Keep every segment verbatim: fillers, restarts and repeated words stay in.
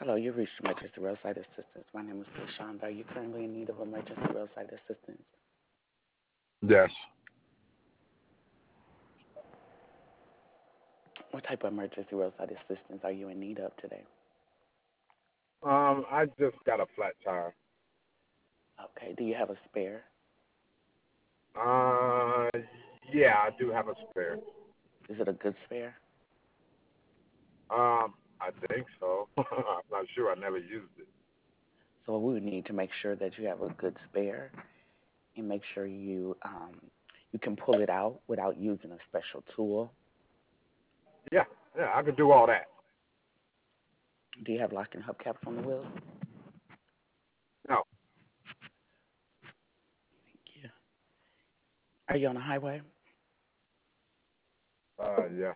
Hello, you've reached emergency roadside assistance. My name is LaShonda. Are you currently in need of emergency roadside assistance? Yes. What type of emergency roadside assistance are you in need of today? Um, I just got a flat tire. Okay, do you have a spare? Uh, yeah, I do have a spare. Is it a good spare? Um, I think so. I'm not sure. I never used it. So we would need to make sure that you have a good spare and make sure you um, you can pull it out without using a special tool. Yeah, yeah, I could do all that. Do you have locking hubcaps on the wheels? No. Thank you. Are you on the highway? Uh, yeah.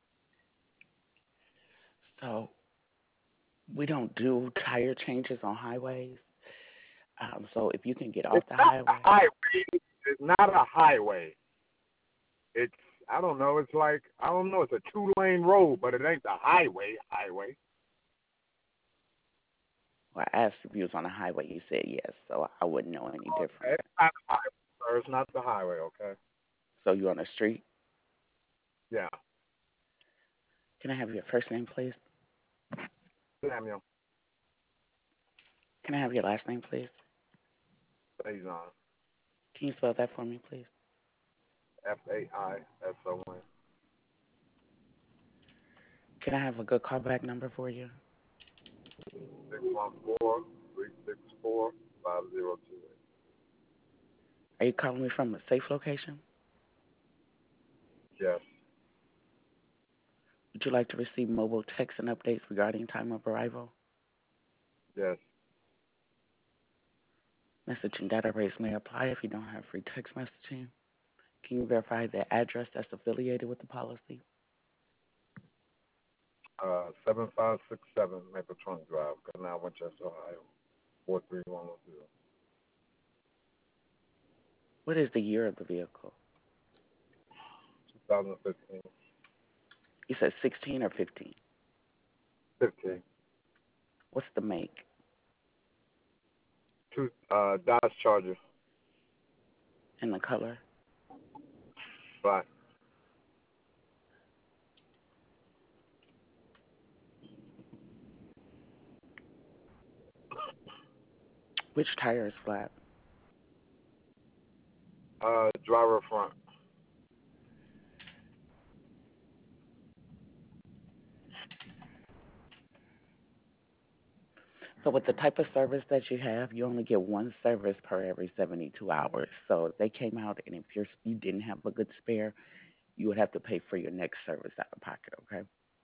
So we don't do tire changes on highways. Um, so if you can get off It's the not a highway, highway. It's not a highway. It's I don't know. It's like I don't know. It's a two lane road, but it ain't the highway. Highway. well, I asked if you was on the highway. You said yes, so I wouldn't know any different. Okay. It's not the highway, sir. It's not the highway. Okay. So you on the street? Yeah. Can I have your first name, please? Samuel Can I have your last name, please? Faison. Can you spell that for me, please? F A I S O N. Can I have a good callback number for you? Six one four three six four five zero two eight. Are you calling me from a safe location? Yes. Would you like to receive mobile text and updates regarding time of arrival? Yes. Messaging data rates may apply if you don't have free text messaging. Can you verify the address that's affiliated with the policy? Uh, seven five six seven Maple Trunk Drive, Canal, Winchester, Ohio, four three one one zero. What is the year of the vehicle? twenty fifteen. You said sixteen or fifteen? fifteen. What's the make? Two, uh, Dodge Charger, And the color? black. Which tire is flat? Uh, driver front. So with the type of service that you have, you only get one service per every seventy-two hours. So if they came out and if you're, you didn't have a good spare, you would have to pay for your next service out of pocket, okay?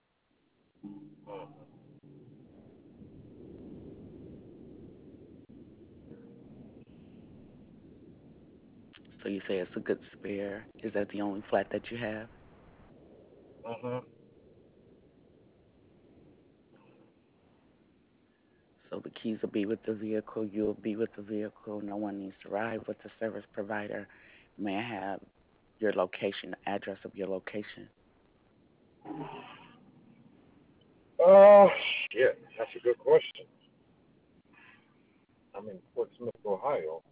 So you say it's a good spare. Is that the only flat that you have? Mm-hmm. So the keys will be with the vehicle, you'll be with the vehicle, no one needs to ride with the service provider. May I have your location, the address of your location? Oh, shit. That's a good question. I'm in Fort Smith, Ohio.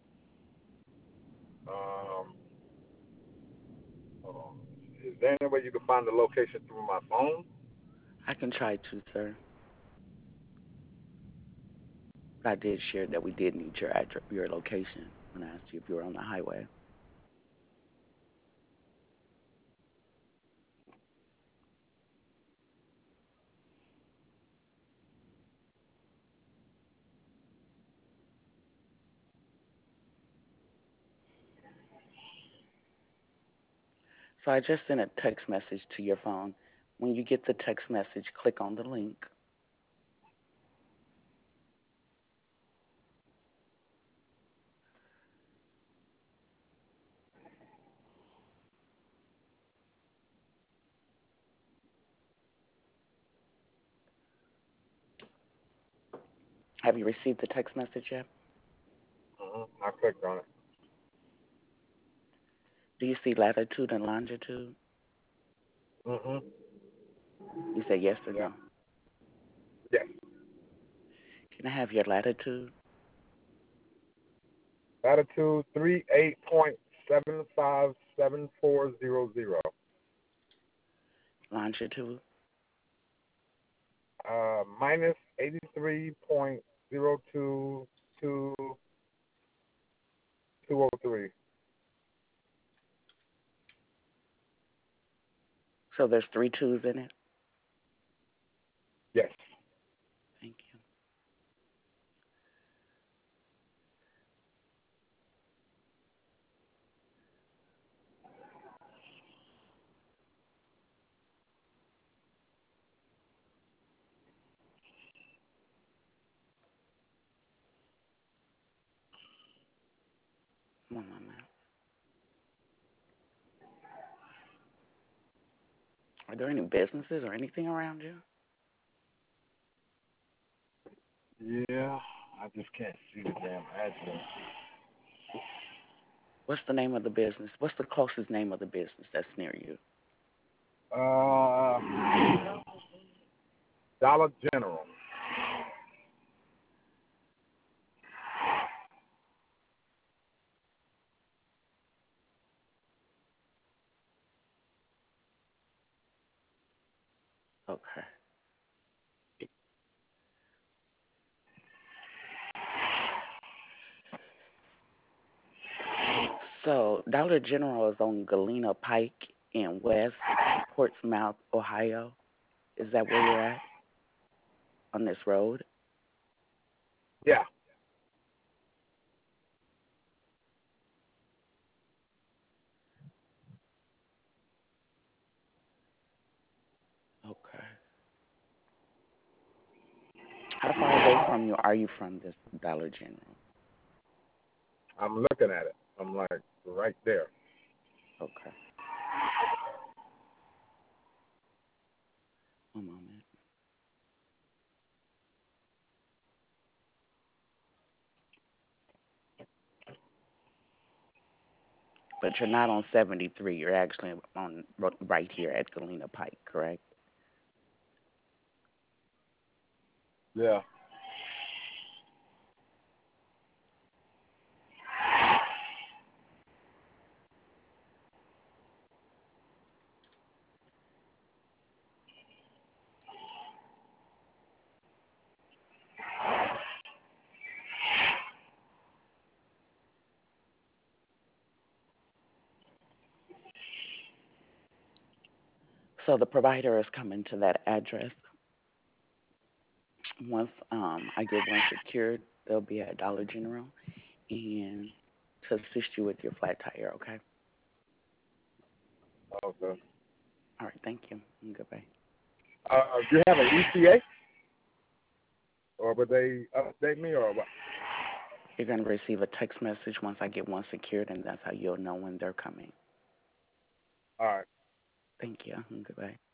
Um, hold on. Is there any way you can find the location through my phone? I can try to, sir. But I did share that we did need your address, your location when I asked you if you were on the highway. So I just sent a text message to your phone. When you get the text message, click on the link. Have you received the text message yet? Mm-hmm. I clicked on it. Do you see latitude and longitude? Mm-hmm. You say yes or Yeah. no. Yes. Can I have your latitude? Latitude three eight point seven five seven four zero zero. Longitude? Uh, minus eighty three point zero two two two oh three. So there's three twos in it? Yes. Thank you. One moment. Are there any businesses or anything around you? Yeah, I just can't see the damn address. What's the name of the business? What's the closest name of the business that's near you? Uh, Dollar General. Okay. So Dollar General is on Galena Pike in West Portsmouth, Ohio. Is that where you're at on this road? Yeah. Okay. How far away from you are you from this Dollar General? I'm looking at it. I'm like right there. Okay. One moment. But you're not on seventy-three. You're actually on right here at Galena Pike, correct? Yeah. So the provider is coming to that address. Once um, I get one secured, they'll be at Dollar General and to assist you with your flat tire, okay? Okay. All right, thank you. Goodbye. Uh, do you have an E T A? Or would they update me or what? You're going to receive a text message once I get one secured, and that's how you'll know when they're coming. All right. Thank you. Goodbye.